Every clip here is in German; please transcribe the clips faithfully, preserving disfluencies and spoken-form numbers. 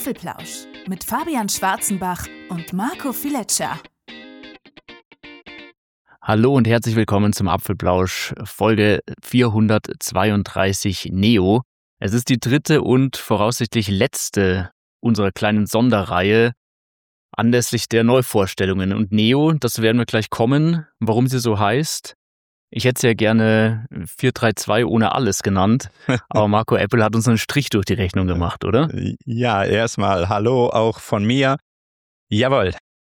Apfelplausch mit Fabian Schwarzenbach und Marco Fileccia. Hallo und herzlich willkommen zum Apfelplausch, Folge vierhundertzweiunddreißig Neo. Es ist die dritte und voraussichtlich letzte unserer kleinen Sonderreihe anlässlich der Neuvorstellungen. Und Neo, das werden wir gleich kommen, warum sie so heißt. Ich hätte sie ja gerne vier drei zwei ohne alles genannt, aber Marco, Apple hat uns einen Strich durch die Rechnung gemacht, oder? Ja, erstmal hallo auch von mir. Jawohl,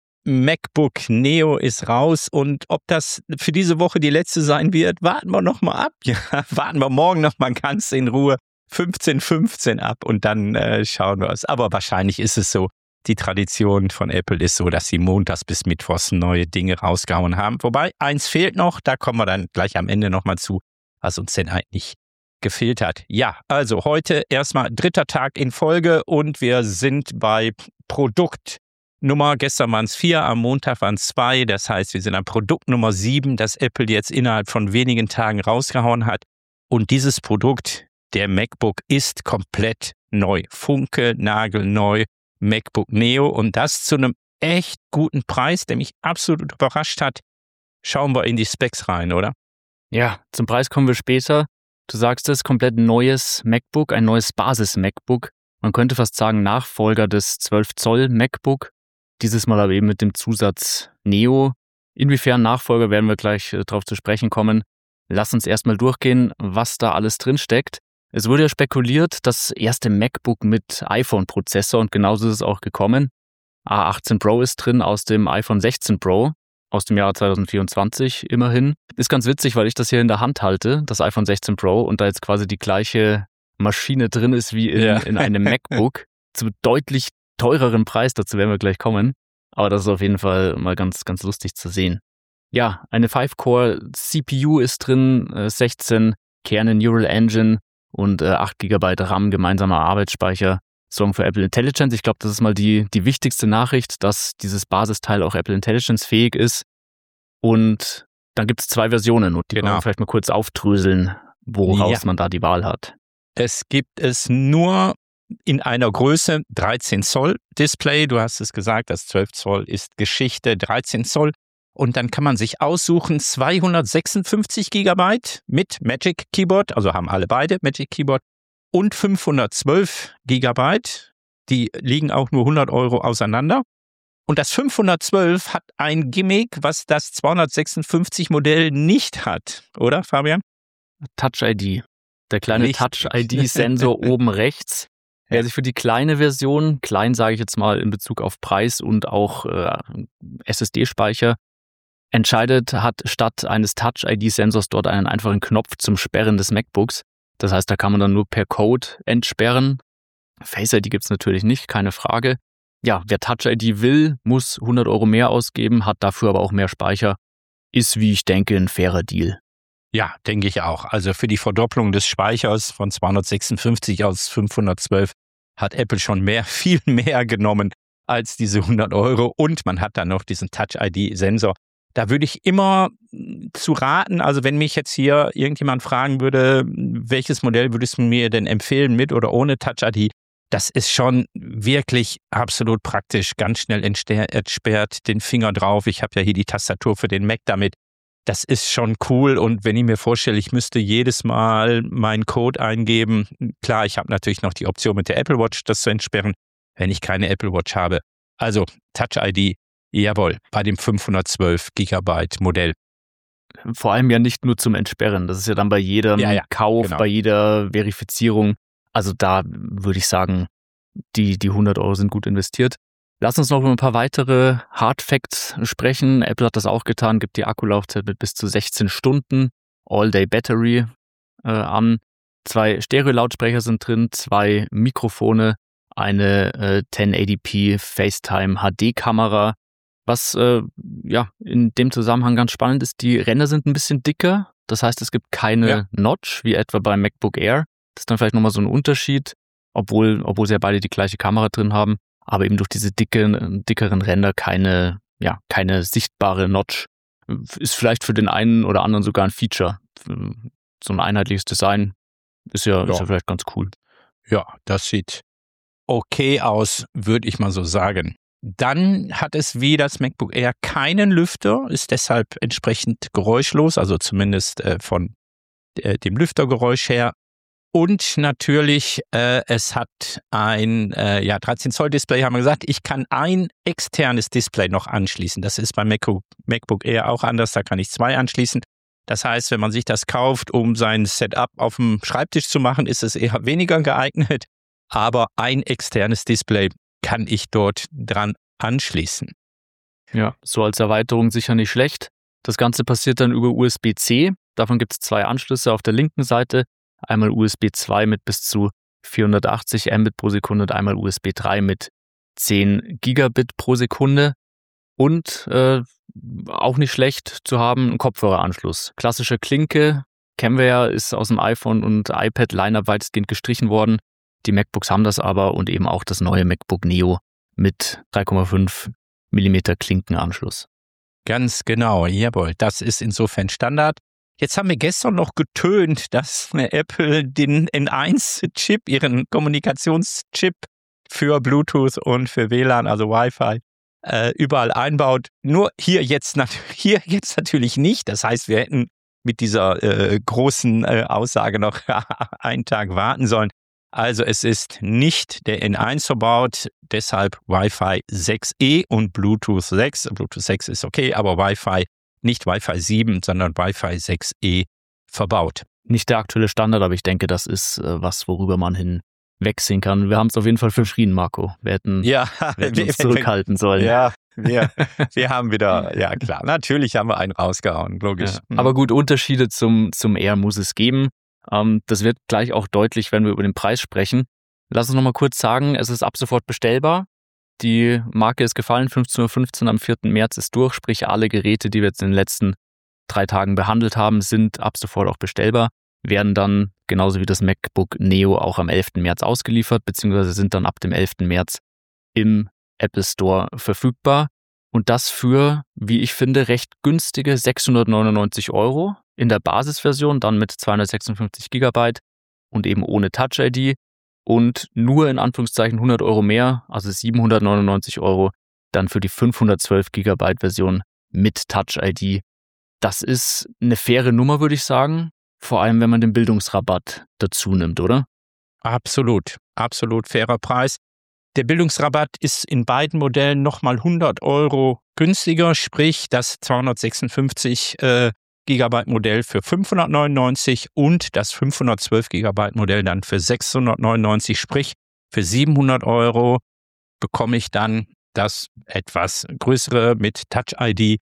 MacBook Neo ist raus und ob das für diese Woche die letzte sein wird, warten wir noch mal ab. Ja, warten wir morgen noch mal ganz in Ruhe fünfzehn fünfzehn ab und dann äh, schauen wir es. Aber wahrscheinlich ist es so, die Tradition von Apple ist so, dass sie montags bis mittwochs neue Dinge rausgehauen haben. Wobei, eins fehlt noch, da kommen wir dann gleich am Ende nochmal zu, was uns denn eigentlich gefehlt hat. Ja, also heute erstmal dritter Tag in Folge und wir sind bei Produktnummer, gestern waren es vier, am Montag waren es zwei. Das heißt, wir sind an Produkt Nummer sieben, das Apple jetzt innerhalb von wenigen Tagen rausgehauen hat. Und dieses Produkt, der MacBook, ist komplett neu. Funke, nagelneu. MacBook Neo und das zu einem echt guten Preis, der mich absolut überrascht hat. Schauen wir in die Specs rein, oder? Ja, zum Preis kommen wir später. Du sagst es, komplett neues MacBook, ein neues Basis-MacBook. Man könnte fast sagen Nachfolger des zwölf Zoll MacBook. Dieses Mal aber eben mit dem Zusatz Neo. Inwiefern Nachfolger, werden wir gleich äh, drauf zu sprechen kommen. Lass uns erstmal durchgehen, was da alles drin steckt. Es wurde ja spekuliert, das erste MacBook mit iPhone-Prozessor und genauso ist es auch gekommen. A achtzehn Pro ist drin aus dem iPhone sechzehn Pro aus dem Jahr zwanzig vierundzwanzig immerhin. Ist ganz witzig, weil ich das hier in der Hand halte, das iPhone sechzehn Pro, und da jetzt quasi die gleiche Maschine drin ist wie in, ja. in einem MacBook zu deutlich teureren Preis, dazu werden wir gleich kommen. Aber das ist auf jeden Fall mal ganz, ganz lustig zu sehen. Ja, eine fünf Core C P U ist drin, sechzehn Kerne Neural Engine und äh, acht Gigabyte RAM, gemeinsamer Arbeitsspeicher, sorgen für Apple Intelligence. Ich glaube, das ist mal die, die wichtigste Nachricht, dass dieses Basisteil auch Apple Intelligence fähig ist. Und dann gibt es zwei Versionen und die genau. können wir vielleicht mal kurz aufdröseln, woraus ja. man da die Wahl hat. Es gibt es nur in einer Größe dreizehn Zoll Display. Du hast es gesagt, das zwölf Zoll ist Geschichte, dreizehn Zoll. Und dann kann man sich aussuchen, zweihundertsechsundfünfzig Gigabyte mit Magic Keyboard, also haben alle beide Magic Keyboard, und fünfhundertzwölf Gigabyte, die liegen auch nur hundert Euro auseinander. Und das fünfhundertzwölf hat ein Gimmick, was das zweihundertsechsundfünfzig Modell nicht hat, oder Fabian? Touch I D, der kleine Touch I D-Sensor oben rechts. Wer sich für die kleine Version, klein sage ich jetzt mal in Bezug auf Preis und auch äh, S S D-Speicher, entscheidet, hat statt eines Touch I D-Sensors dort einen einfachen Knopf zum Sperren des MacBooks. Das heißt, da kann man dann nur per Code entsperren. Face I D gibt es natürlich nicht, keine Frage. Ja, wer Touch I D will, muss hundert Euro mehr ausgeben, hat dafür aber auch mehr Speicher. Ist, wie ich denke, ein fairer Deal. Ja, denke ich auch. Also für die Verdopplung des Speichers von zweihundertsechsundfünfzig aus fünfhundertzwölf hat Apple schon mehr, viel mehr genommen als diese hundert Euro. Und man hat dann noch diesen Touch I D-Sensor. Da würde ich immer zu raten, also wenn mich jetzt hier irgendjemand fragen würde, welches Modell würdest du mir denn empfehlen, mit oder ohne Touch I D, das ist schon wirklich absolut praktisch, ganz schnell entsperrt, den Finger drauf. Ich habe ja hier die Tastatur für den Mac damit. Das ist schon cool und wenn ich mir vorstelle, ich müsste jedes Mal meinen Code eingeben, klar, ich habe natürlich noch die Option mit der Apple Watch, das zu entsperren, wenn ich keine Apple Watch habe. Also Touch I D. Jawohl, bei dem fünfhundertzwölf Gigabyte Modell. Vor allem ja nicht nur zum Entsperren. Das ist ja dann bei jedem ja, ja, Kauf, genau. bei jeder Verifizierung. Also da würde ich sagen, die, die hundert Euro sind gut investiert. Lass uns noch über ein paar weitere Hard Facts sprechen. Apple hat das auch getan, gibt die Akkulaufzeit mit bis zu sechzehn Stunden All-Day-Battery äh, an. Zwei Stereo-Lautsprecher sind drin, zwei Mikrofone, eine äh, zehnhundertachtzig p FaceTime H D-Kamera. Was äh, ja in dem Zusammenhang ganz spannend ist, die Ränder sind ein bisschen dicker. Das heißt, es gibt keine ja. Notch, wie etwa beim MacBook Air. Das ist dann vielleicht nochmal so ein Unterschied, obwohl, obwohl sie ja beide die gleiche Kamera drin haben. Aber eben durch diese dicken, dickeren Ränder keine, ja, keine sichtbare Notch. Ist vielleicht für den einen oder anderen sogar ein Feature. So ein einheitliches Design ist ja, ja. Ist ja vielleicht ganz cool. Ja, das sieht okay aus, würde ich mal so sagen. Dann hat es wie das MacBook Air keinen Lüfter, ist deshalb entsprechend geräuschlos, also zumindest äh, von äh, dem Lüftergeräusch her. Und natürlich, äh, es hat ein äh, ja, dreizehn Zoll Display, haben wir gesagt. Ich kann ein externes Display noch anschließen. Das ist beim MacBook, MacBook Air auch anders, da kann ich zwei anschließen. Das heißt, wenn man sich das kauft, um sein Setup auf dem Schreibtisch zu machen, ist es eher weniger geeignet. Aber ein externes Display kann ich dort dran anschließen. Ja, so als Erweiterung sicher nicht schlecht. Das Ganze passiert dann über U S B C. Davon gibt es zwei Anschlüsse auf der linken Seite. Einmal U S B zwei mit bis zu vierhundertachtzig Mbit pro Sekunde und einmal U S B drei mit zehn Gigabit pro Sekunde. Und äh, auch nicht schlecht zu haben, ein Kopfhöreranschluss. Klassische Klinke, kennen wir ja, ist aus dem iPhone und iPad Line-Up weitestgehend gestrichen worden. Die MacBooks haben das aber und eben auch das neue MacBook Neo mit drei Komma fünf Millimeter Klinkenanschluss. Ganz genau, jawohl, das ist insofern Standard. Jetzt haben wir gestern noch getönt, dass Apple den N eins Chip, ihren Kommunikationschip für Bluetooth und für W L A N, also Wi-Fi, äh, überall einbaut. Nur hier jetzt, nat- hier jetzt natürlich nicht. Das heißt, wir hätten mit dieser äh, großen äh, Aussage noch einen Tag warten sollen. Also es ist nicht der N eins verbaut, deshalb Wi-Fi sechs E und Bluetooth sechs. Bluetooth sechs ist okay, aber Wi-Fi, nicht Wi-Fi sieben, sondern Wi-Fi sechs E verbaut. Nicht der aktuelle Standard, aber ich denke, das ist äh, was, worüber man hinwegsehen kann. Wir haben es auf jeden Fall verschrien, Marco. Wir hätten, ja, wir hätten uns zurückhalten sollen. Ja, wir, wir haben wieder, ja klar, natürlich haben wir einen rausgehauen, logisch. Ja. Aber gut, Unterschiede zum, zum Air muss es geben. Ähm, das wird gleich auch deutlich, wenn wir über den Preis sprechen. Lass uns noch mal kurz sagen, es ist ab sofort bestellbar. Die Marke ist gefallen, fünfzehn Uhr fünfzehn am vierten März ist durch, sprich alle Geräte, die wir jetzt in den letzten drei Tagen behandelt haben, sind ab sofort auch bestellbar, werden dann genauso wie das MacBook Neo auch am elften März ausgeliefert, beziehungsweise sind dann ab dem elften März im Apple Store verfügbar. Und das für, wie ich finde, recht günstige sechshundertneunundneunzig Euro in der Basisversion, dann mit zweihundertsechsundfünfzig Gigabyte und eben ohne Touch I D. Und nur in Anführungszeichen hundert Euro mehr, also siebenhundertneunundneunzig Euro, dann für die fünfhundertzwölf Gigabyte Version mit Touch I D. Das ist eine faire Nummer, würde ich sagen. Vor allem, wenn man den Bildungsrabatt dazu nimmt, oder? Absolut, absolut fairer Preis. Der Bildungsrabatt ist in beiden Modellen nochmal hundert Euro günstiger, sprich das zweihundertsechsundfünfzig äh, Gigabyte Modell für fünfhundertneunundneunzig und das fünfhundertzwölf Gigabyte Modell dann für sechshundertneunundneunzig, sprich für siebenhundert Euro bekomme ich dann das etwas größere mit Touch I D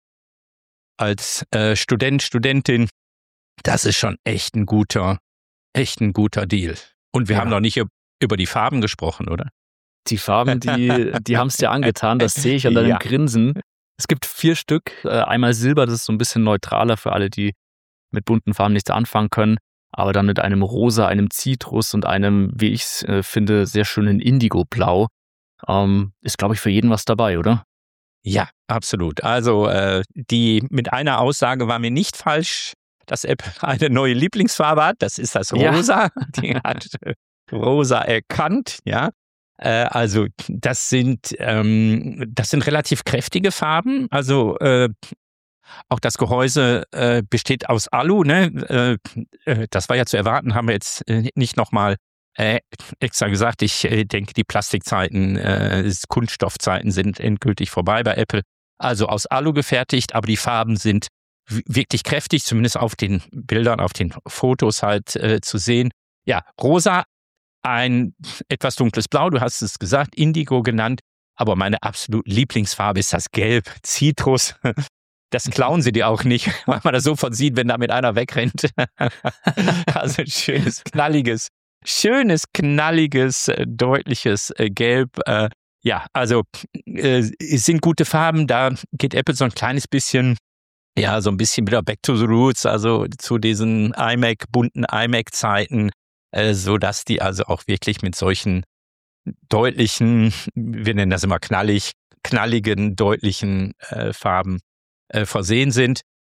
als äh, Student, Studentin. Das ist schon echt ein guter, echt ein guter Deal. Und wir Ja. haben noch nicht über die Farben gesprochen, oder? Die Farben, die, die haben es dir angetan, das sehe ich an deinem Ja. Grinsen. Es gibt vier Stück, äh, einmal Silber, das ist so ein bisschen neutraler für alle, die mit bunten Farben nichts anfangen können, aber dann mit einem Rosa, einem Zitrus und einem, wie ich es äh, finde, sehr schönen Indigo-Blau. Ähm, ist, glaube ich, für jeden was dabei, oder? Ja, absolut. Also äh, die mit einer Aussage war mir nicht falsch, dass Apple eine neue Lieblingsfarbe hat. Das ist das Ja. Rosa. Die hat äh, Rosa erkannt, ja. Äh, also das sind ähm, das sind relativ kräftige Farben. Also äh, auch das Gehäuse äh, besteht aus Alu. Ne? Äh, äh, das war ja zu erwarten, haben wir jetzt äh, nicht nochmal äh, extra gesagt. Ich äh, denke, die Plastikzeiten, äh, Kunststoffzeiten sind endgültig vorbei bei Apple. Also aus Alu gefertigt, aber die Farben sind w- wirklich kräftig, zumindest auf den Bildern, auf den Fotos halt äh, zu sehen. Ja, rosa, ein etwas dunkles Blau, du hast es gesagt, Indigo genannt, aber meine absolute Lieblingsfarbe ist das Gelb, Zitrus. Das klauen sie dir auch nicht, weil man das sofort sieht, wenn damit einer wegrennt. Also ein schönes, knalliges, schönes, knalliges, äh, deutliches äh, Gelb. Äh, ja, also äh, es sind gute Farben, da geht Apple so ein kleines bisschen, ja, so ein bisschen wieder back to the roots, also zu diesen iMac, bunten iMac-Zeiten, äh, so dass die also auch wirklich mit solchen deutlichen, wir nennen das immer knallig, knalligen, deutlichen äh, Farben äh, versehen sind.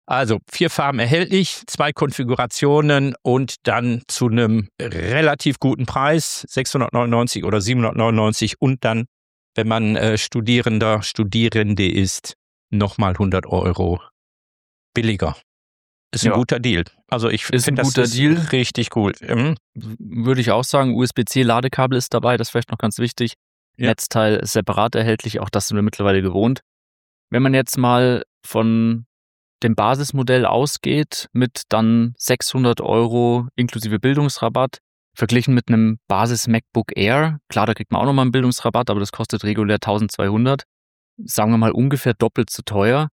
Also vier Farben erhältlich, zwei Konfigurationen und dann zu einem relativ guten Preis, sechshundertneunundneunzig oder siebenhundertneunundneunzig und dann, wenn man äh, Studierender, Studierende ist, nochmal hundert Euro billiger. Ist ein Ja. guter Deal. Also ich Ist ein finde, das guter ist Deal. richtig cool. Mhm. Würde ich auch sagen, U S B C-Ladekabel ist dabei, das ist vielleicht noch ganz wichtig. Ja. Netzteil ist separat erhältlich, auch das sind wir mittlerweile gewohnt. Wenn man jetzt mal von dem Basismodell ausgeht, mit dann sechshundert Euro inklusive Bildungsrabatt, verglichen mit einem Basis-MacBook Air, klar, da kriegt man auch nochmal einen Bildungsrabatt, aber das kostet regulär eintausendzweihundert, sagen wir mal ungefähr doppelt so teuer.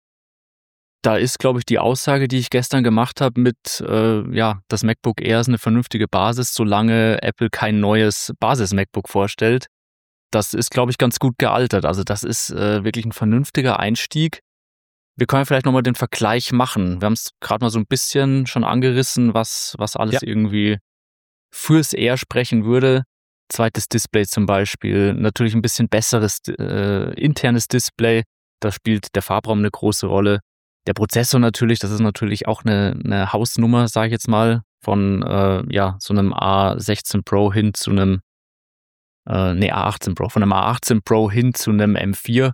Da ist, glaube ich, die Aussage, die ich gestern gemacht habe mit, äh, ja, das MacBook Air ist eine vernünftige Basis, solange Apple kein neues Basis-MacBook vorstellt. Das ist, glaube ich, ganz gut gealtert. Also das ist äh, wirklich ein vernünftiger Einstieg. Wir können vielleicht nochmal den Vergleich machen. Wir haben es gerade mal so ein bisschen schon angerissen, was, was alles Ja. irgendwie fürs Air sprechen würde. Zweites Display zum Beispiel, natürlich ein bisschen besseres äh, internes Display. Da spielt der Farbraum eine große Rolle. Der Prozessor natürlich, das ist natürlich auch eine, eine Hausnummer, sage ich jetzt mal, von äh, ja, so einem A sechzehn Pro hin zu einem, äh, nee, A achtzehn Pro, von einem A achtzehn Pro hin zu einem M vier.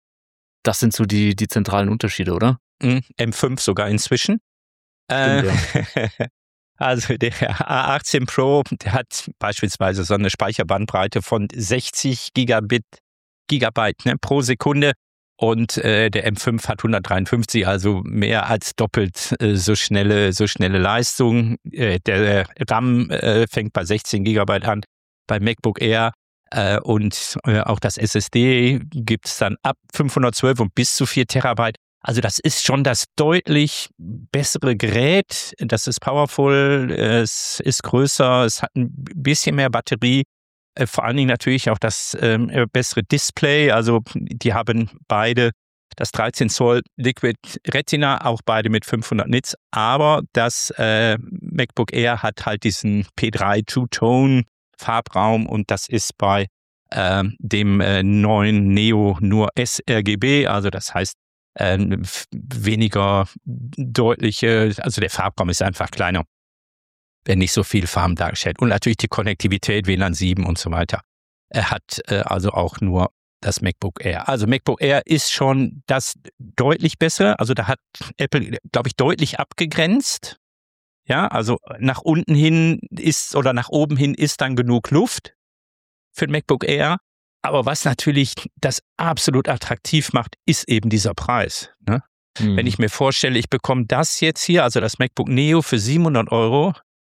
Das sind so die, die zentralen Unterschiede, oder? Mhm. M fünf sogar inzwischen. Stimmt, Äh, Also der A achtzehn Pro, der hat beispielsweise so eine Speicherbandbreite von sechzig Gigabit, Gigabyte ne, pro Sekunde und äh, der M fünf hat hundertdreiundfünfzig, also mehr als doppelt äh, so schnelle, so schnelle Leistung. Äh, der RAM äh, fängt bei sechzehn Gigabyte an, beim MacBook Air äh, und äh, auch das S S D gibt es dann ab fünfhundertzwölf und bis zu vier Terabyte. Also das ist schon das deutlich bessere Gerät. Das ist powerful, es ist größer, es hat ein bisschen mehr Batterie. Vor allen Dingen natürlich auch das ähm, bessere Display. Also die haben beide das dreizehn Zoll Liquid Retina, auch beide mit fünfhundert Nits. Aber das äh, MacBook Air hat halt diesen P drei Two-Tone Farbraum und das ist bei äh, dem äh, neuen Neo nur sRGB. Also das heißt, Äh, weniger deutliche, also der Farbraum ist einfach kleiner, wenn nicht so viel Farben dargestellt. Und natürlich die Konnektivität, W L A N sieben und so weiter. Er hat äh, also auch nur das MacBook Air. Also MacBook Air ist schon das deutlich bessere, also da hat Apple, glaube ich, deutlich abgegrenzt. Ja, also nach unten hin ist oder nach oben hin ist dann genug Luft für ein MacBook Air. Aber was natürlich das absolut attraktiv macht, ist eben dieser Preis. Ne? Mhm. Wenn ich mir vorstelle, ich bekomme das jetzt hier, also das MacBook Neo für siebenhundert Euro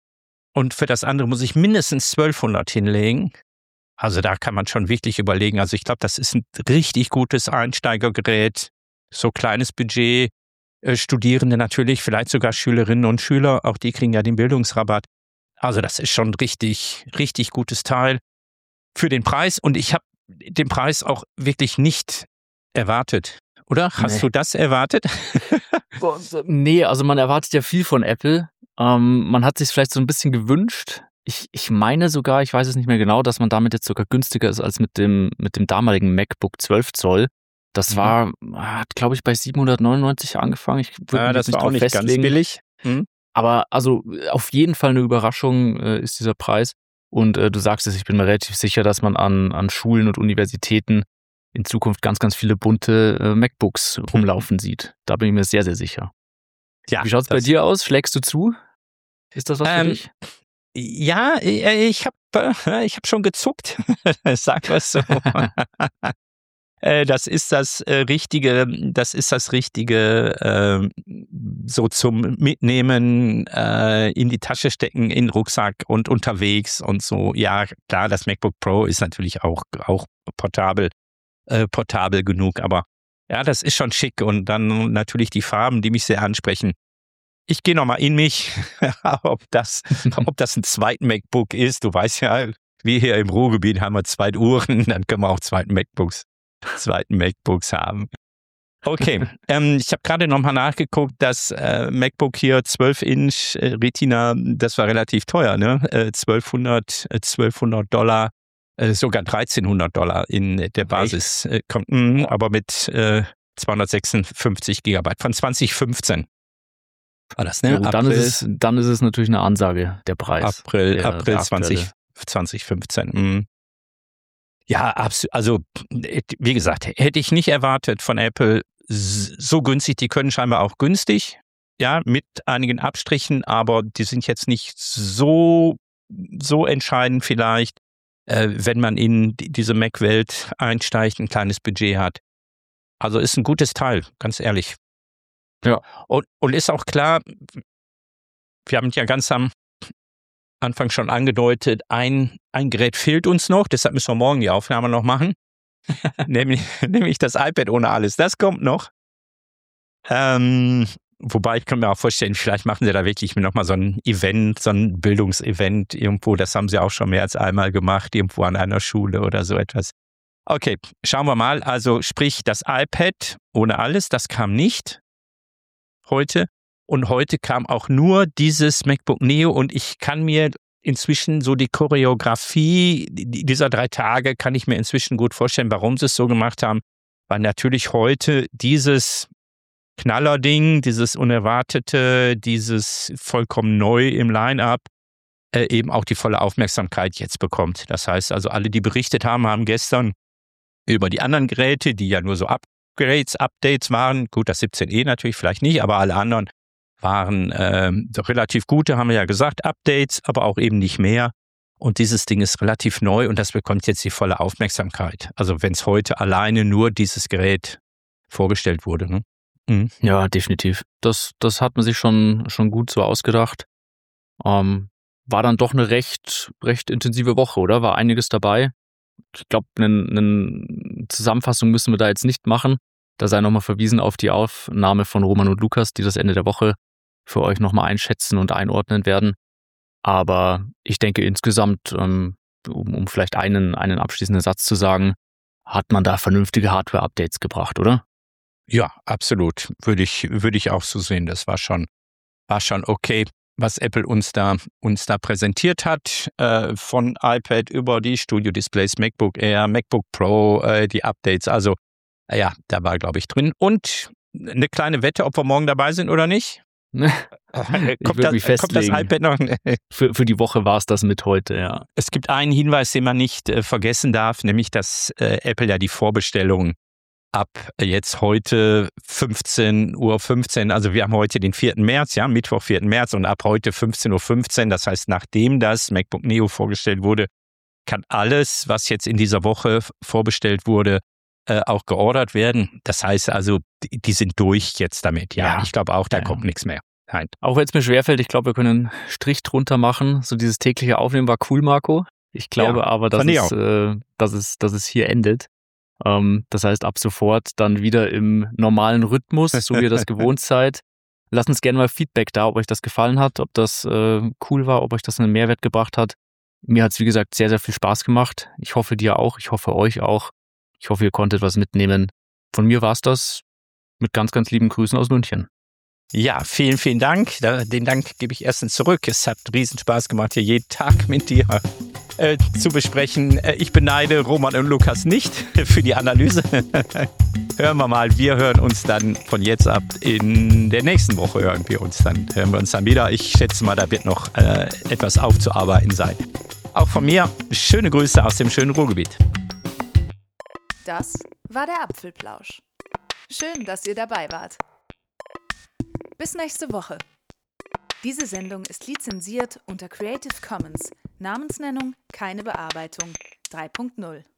und für das andere muss ich mindestens zwölfhundert hinlegen. Also da kann man schon wirklich überlegen. Also ich glaube, das ist ein richtig gutes Einsteigergerät, so kleines Budget. Äh, Studierende natürlich, vielleicht sogar Schülerinnen und Schüler, auch die kriegen ja den Bildungsrabatt. Also das ist schon ein richtig, richtig gutes Teil für den Preis und ich habe den Preis auch wirklich nicht erwartet, oder? Hast Nee. du das erwartet? Nee, also man erwartet ja viel von Apple. Ähm, man hat sich vielleicht so ein bisschen gewünscht. Ich, ich meine sogar, ich weiß es nicht mehr genau, dass man damit jetzt sogar günstiger ist als mit dem, mit dem damaligen MacBook zwölf Zoll. Das Mhm. war, hat glaube ich bei siebenhundertneunundneunzig angefangen. Ich würde Ja, mich das jetzt nicht war auch drauf nicht ganz festlegen. billig. Mhm. Aber also auf jeden Fall eine Überraschung äh, ist dieser Preis. Und äh, du sagst es, ich bin mir relativ sicher, dass man an, an Schulen und Universitäten in Zukunft ganz, ganz viele bunte äh, MacBooks rumlaufen sieht. Da bin ich mir sehr, sehr sicher. Ja, Wie schaut es bei das- dir aus? Schlägst du zu? Ist das was für Ähm, dich? Ja, äh, ich habe äh, ich hab schon gezuckt, sag was so. Äh, Das ist das äh, richtige, das ist das richtige, ähm, so zum Mitnehmen, äh, in die Tasche stecken, in den Rucksack und unterwegs und so. Ja, klar, das MacBook Pro ist natürlich auch auch portabel, äh, portabel genug, aber ja, das ist schon schick und dann natürlich die Farben, die mich sehr ansprechen. Ich gehe nochmal in mich, ob das, ob das ein zweites MacBook ist. Du weißt ja, wir hier im Ruhrgebiet haben wir zwei Uhren, dann können wir auch zweiten MacBooks, zweiten MacBooks haben. Okay, ähm, ich habe gerade nochmal nachgeguckt, das äh, MacBook hier zwölf Inch äh, Retina, das war relativ teuer, ne? Äh, zwölfhundert, äh, zwölfhundert Dollar, äh, sogar dreizehnhundert Dollar in der Basis. Äh, kommt, mh, aber mit äh, zweihundertsechsundfünfzig Gigabyte von zwanzig fünfzehn. War das, ne? Ja, gut, dann, ist es, dann ist es natürlich eine Ansage, der Preis. April, der, April der zwanzig, zwanzig fünfzehn. Mhm. Ja, absolut. Also, wie gesagt, hätte ich nicht erwartet von Apple, so günstig. Die können scheinbar auch günstig, ja, mit einigen Abstrichen, aber die sind jetzt nicht so, so entscheidend vielleicht, äh, wenn man in diese Mac-Welt einsteigt, ein kleines Budget hat. Also ist ein gutes Teil, ganz ehrlich. Ja. Und, und ist auch klar, wir haben ja ganz am Anfang schon angedeutet, ein, ein Gerät fehlt uns noch, deshalb müssen wir morgen die Aufnahme noch machen. nämlich, nämlich das iPad ohne alles. Das kommt noch. Ähm, wobei ich kann mir auch vorstellen, vielleicht machen sie da wirklich nochmal so ein Event, so ein Bildungsevent irgendwo. Das haben sie auch schon mehr als einmal gemacht, irgendwo an einer Schule oder so etwas. Okay, schauen wir mal. Also sprich, das iPad ohne alles, das kam nicht heute. Und heute kam auch nur dieses MacBook Neo und ich kann mir inzwischen so die Choreografie dieser drei Tage, kann ich mir inzwischen gut vorstellen, warum sie es so gemacht haben. Weil natürlich heute dieses Knallerding, dieses Unerwartete, dieses vollkommen neu im Line-Up äh, eben auch die volle Aufmerksamkeit jetzt bekommt. Das heißt also, alle, die berichtet haben, haben gestern über die anderen Geräte, die ja nur so Upgrades, Updates waren, gut, das siebzehn E natürlich vielleicht nicht, aber alle anderen waren äh, relativ gute, haben wir ja gesagt, Updates, aber auch eben nicht mehr. Und dieses Ding ist relativ neu und das bekommt jetzt die volle Aufmerksamkeit. Also wenn es heute alleine nur dieses Gerät vorgestellt wurde. Ne? Mhm. Ja, definitiv. Das, das hat man sich schon, schon gut so ausgedacht. Ähm, war dann doch eine recht, recht intensive Woche, oder? War einiges dabei. Ich glaube, eine, eine Zusammenfassung müssen wir da jetzt nicht machen. Da sei nochmal verwiesen auf die Aufnahme von Roman und Lukas, die das Ende der Woche für euch nochmal einschätzen und einordnen werden. Aber ich denke insgesamt, um, um vielleicht einen, einen abschließenden Satz zu sagen, hat man da vernünftige Hardware-Updates gebracht, oder? Ja, absolut. Würde ich, würde ich auch so sehen. Das war schon, war schon okay, was Apple uns da, uns da präsentiert hat. Äh, von iPad über die Studio-Displays, MacBook Air, MacBook Pro, äh, die Updates. Also, ja, da war, glaube ich, drin. Und eine kleine Wette, ob wir morgen dabei sind oder nicht. kommt, das, kommt das iPad noch? für, für die Woche war es das mit heute, ja. Es gibt einen Hinweis, den man nicht äh, vergessen darf, nämlich, dass äh, Apple ja die Vorbestellung ab jetzt heute fünfzehn Uhr fünfzehn, also wir haben heute den vierten März, ja, Mittwoch, vierten März und ab heute fünfzehn Uhr fünfzehn, das heißt, nachdem das MacBook Neo vorgestellt wurde, kann alles, was jetzt in dieser Woche vorbestellt wurde, Äh, auch geordert werden. Das heißt also, die, die sind durch jetzt damit. Ja, ja. Ich glaube auch, da ja. kommt nichts mehr. Nein. Auch wenn es mir schwerfällt, ich glaube, wir können einen Strich drunter machen. So dieses tägliche Aufnehmen war cool, Marco. Ich glaube ja, aber, dass es, äh, dass, es, dass es hier endet. Ähm, das heißt, ab sofort dann wieder im normalen Rhythmus, so wie ihr das gewohnt seid. Lasst uns gerne mal Feedback da, ob euch das gefallen hat, ob das äh, cool war, ob euch das einen Mehrwert gebracht hat. Mir hat es, wie gesagt, sehr, sehr viel Spaß gemacht. Ich hoffe, dir auch. Ich hoffe, euch auch. Ich hoffe, ihr konntet was mitnehmen. Von mir war es das. Mit ganz, ganz lieben Grüßen aus München. Ja, vielen, vielen Dank. Den Dank gebe ich erstens zurück. Es hat riesen Spaß gemacht, hier jeden Tag mit dir äh, zu besprechen. Ich beneide Roman und Lukas nicht für die Analyse. Hören wir mal. Wir hören uns dann von jetzt ab in der nächsten Woche hören wir uns dann. Hören wir uns dann wieder. Ich schätze mal, da wird noch äh, etwas aufzuarbeiten sein. Auch von mir schöne Grüße aus dem schönen Ruhrgebiet. Das war der Apfelplausch. Schön, dass ihr dabei wart. Bis nächste Woche. Diese Sendung ist lizenziert unter Creative Commons. Namensnennung keine Bearbeitung drei Punkt null.